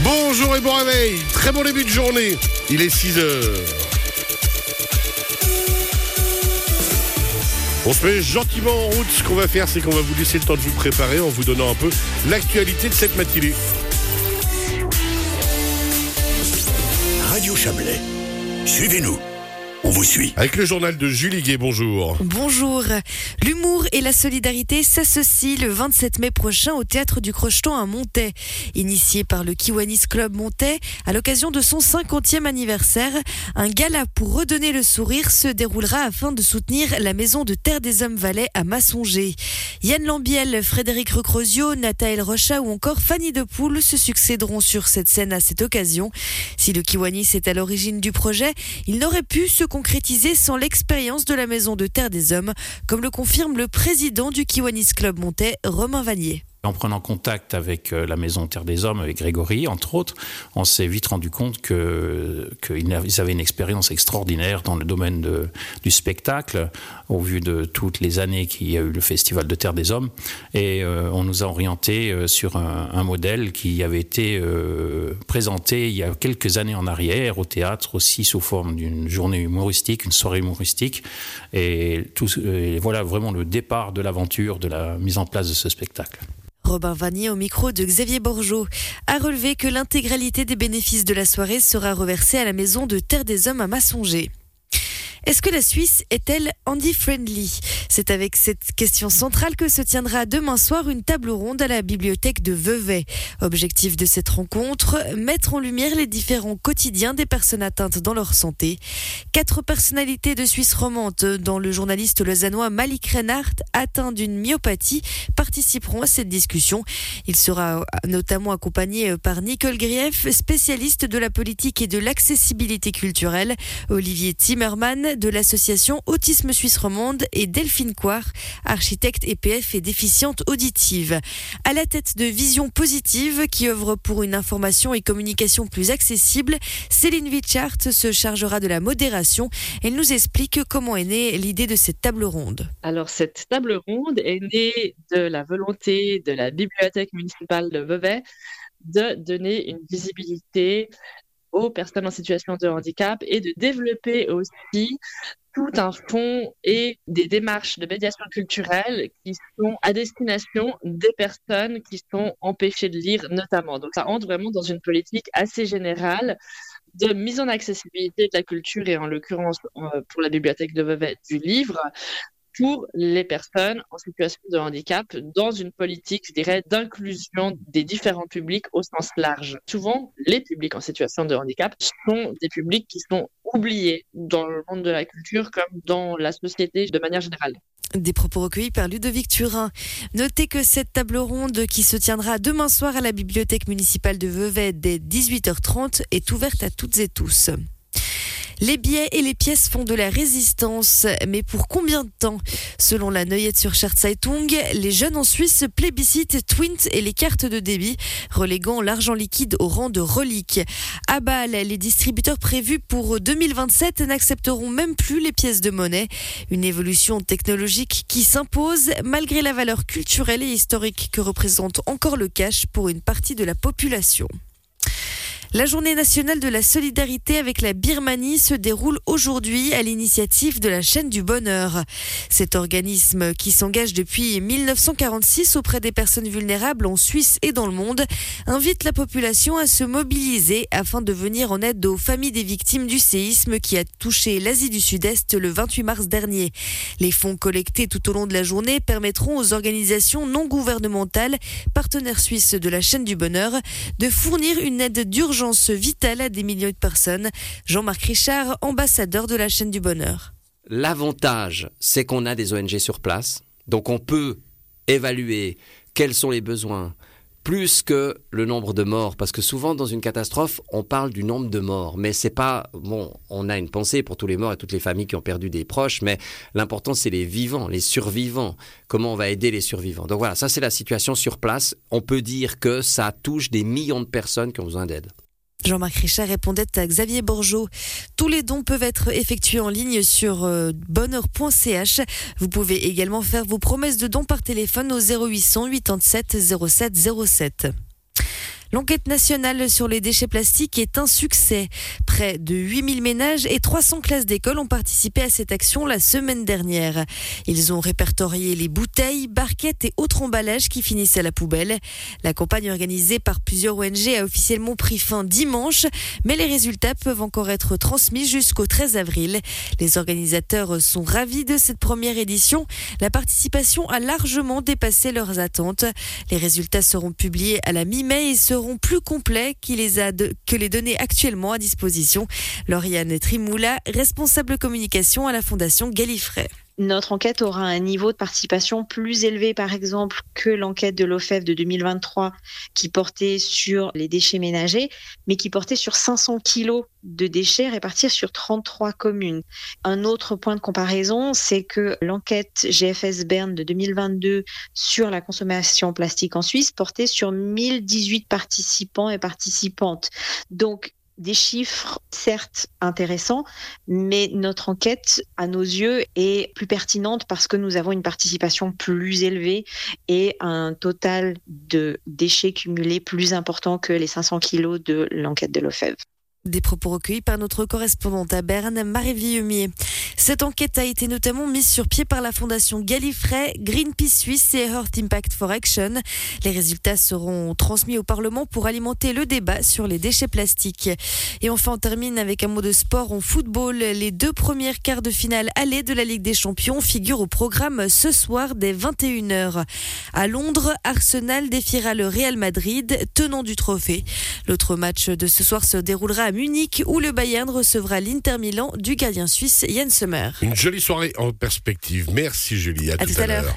Bonjour et bon réveil, très bon début de journée, il est 6h. On se met gentiment en route, ce qu'on va faire c'est qu'on va vous laisser le temps de vous préparer en vous donnant un peu l'actualité de cette matinée. Radio Chablais, suivez-nous. On vous suit. Avec le journal de Julie Gué, bonjour. Bonjour. L'humour et la solidarité s'associent le 27 mai prochain au Théâtre du Crocheton à Montaix. Initié par le Kiwanis Club Montaix, à l'occasion de son 50e anniversaire, un gala pour redonner le sourire se déroulera afin de soutenir la maison de Terre des Hommes Valais à Massonger. Yann Lambiel, Frédéric Recrosio, Nathaël Rocha ou encore Fanny Depoule se succéderont sur cette scène à cette occasion. Si le Kiwanis est à l'origine du projet, il n'aurait pu se concrétiser sans l'expérience de la Maison de Terre des Hommes, comme le confirme le président du Kiwanis Club Montaix, Romain Vanier. En prenant contact avec la Maison Terre des Hommes, avec Grégory, entre autres, on s'est vite rendu compte qu'ils avaient une expérience extraordinaire dans le domaine du spectacle, au vu de toutes les années qu'il y a eu le Festival de Terre des Hommes. Et on nous a orientés sur un modèle qui avait été présenté il y a quelques années en arrière, au théâtre, aussi sous forme d'une journée humoristique, une soirée humoristique. Et voilà vraiment le départ de l'aventure de la mise en place de ce spectacle. Robin Vanier au micro de Xavier Borgeaud a relevé que l'intégralité des bénéfices de la soirée sera reversée à la Maison de Terre des Hommes à Massonger. Est-ce que la Suisse est-elle handy-friendly ? C'est avec cette question centrale que se tiendra demain soir une table ronde à la bibliothèque de Vevey. Objectif de cette rencontre, mettre en lumière les différents quotidiens des personnes atteintes dans leur santé. 4 personnalités de Suisse romande, dont le journaliste lausannois Malik Reinhardt, atteint d'une myopathie, participeront à cette discussion. Il sera notamment accompagné par Nicole Grief, spécialiste de la politique et de l'accessibilité culturelle, Olivier Timmerman, de l'association Autisme Suisse Romande et Delphine Coire, architecte EPF et déficiente auditive. À la tête de Vision Positive, qui œuvre pour une information et communication plus accessible, Céline Wichart se chargera de la modération. Elle nous explique comment est née l'idée de cette table ronde. Alors cette table ronde est née de la volonté de la bibliothèque municipale de Vevey de donner une visibilité aux personnes en situation de handicap et de développer aussi tout un fonds et des démarches de médiation culturelle qui sont à destination des personnes qui sont empêchées de lire notamment. Donc ça entre vraiment dans une politique assez générale de mise en accessibilité de la culture et en l'occurrence pour la bibliothèque de Vevey du livre pour les personnes en situation de handicap dans une politique, je dirais, d'inclusion des différents publics au sens large. Souvent, les publics en situation de handicap sont des publics qui sont oubliés dans le monde de la culture comme dans la société de manière générale. Des propos recueillis par Ludovic Turin. Notez que cette table ronde qui se tiendra demain soir à la bibliothèque municipale de Vevey dès 18h30 est ouverte à toutes et tous. Les billets et les pièces font de la résistance, mais pour combien de temps ? Selon la Neuillet-sur-Cher Zeitung, les jeunes en Suisse plébiscitent Twint et les cartes de débit, reléguant l'argent liquide au rang de relique. À Bâle, les distributeurs prévus pour 2027 n'accepteront même plus les pièces de monnaie. Une évolution technologique qui s'impose malgré la valeur culturelle et historique que représente encore le cash pour une partie de la population. La journée nationale de la solidarité avec la Birmanie se déroule aujourd'hui à l'initiative de la chaîne du bonheur. Cet organisme qui s'engage depuis 1946 auprès des personnes vulnérables en Suisse et dans le monde invite la population à se mobiliser afin de venir en aide aux familles des victimes du séisme qui a touché l'Asie du Sud-Est le 28 mars dernier. Les fonds collectés tout au long de la journée permettront aux organisations non gouvernementales, partenaires suisses de la chaîne du bonheur, de fournir une aide d'urgence vitale à des millions de personnes. Jean-Marc Richard, ambassadeur de la chaîne du bonheur. L'avantage, c'est qu'on a des ONG sur place, donc on peut évaluer quels sont les besoins, plus que le nombre de morts, parce que souvent dans une catastrophe, on parle du nombre de morts, mais c'est pas, bon, on a une pensée pour tous les morts et toutes les familles qui ont perdu des proches, mais l'important c'est les vivants, les survivants, comment on va aider les survivants. Donc voilà, ça c'est la situation sur place, on peut dire que ça touche des millions de personnes qui ont besoin d'aide. Jean-Marc Richard répondait à Xavier Borgeaud. Tous les dons peuvent être effectués en ligne sur bonheur.ch. Vous pouvez également faire vos promesses de dons par téléphone au 0800 87 07 07. L'enquête nationale sur les déchets plastiques est un succès. Près de 8000 ménages et 300 classes d'école ont participé à cette action la semaine dernière. Ils ont répertorié les bouteilles, barquettes et autres emballages qui finissent à la poubelle. La campagne organisée par plusieurs ONG a officiellement pris fin dimanche, mais les résultats peuvent encore être transmis jusqu'au 13 avril. Les organisateurs sont ravis de cette première édition. La participation a largement dépassé leurs attentes. Les résultats seront publiés à la mi-mai et seront plus complets que les données actuellement à disposition. Lauriane Trimoula, responsable communication à la Fondation Gallifrey. Notre enquête aura un niveau de participation plus élevé, par exemple, que l'enquête de l'OFEV de 2023 qui portait sur les déchets ménagers, mais qui portait sur 500 kilos de déchets répartis sur 33 communes. Un autre point de comparaison, c'est que l'enquête GFS Bern de 2022 sur la consommation plastique en Suisse portait sur 1018 participants et participantes. Donc, des chiffres certes intéressants, mais notre enquête, à nos yeux, est plus pertinente parce que nous avons une participation plus élevée et un total de déchets cumulés plus important que les 500 kilos de l'enquête de l'OFEV. Des propos recueillis par notre correspondante à Berne, Marie Villemier. Cette enquête a été notamment mise sur pied par la Fondation Gallifrey, Greenpeace Suisse et Earth Impact for Action. Les résultats seront transmis au Parlement pour alimenter le débat sur les déchets plastiques. Et enfin, on termine avec un mot de sport en football. Les 2 premières quarts de finale aller de la Ligue des Champions figurent au programme ce soir dès 21h. À Londres, Arsenal défiera le Real Madrid, tenant du trophée. L'autre match de ce soir se déroulera à Munich où le Bayern recevra l'Inter Milan du gardien suisse Yann Sommer. Une jolie soirée en perspective. Merci Julie, à tout à l'heure.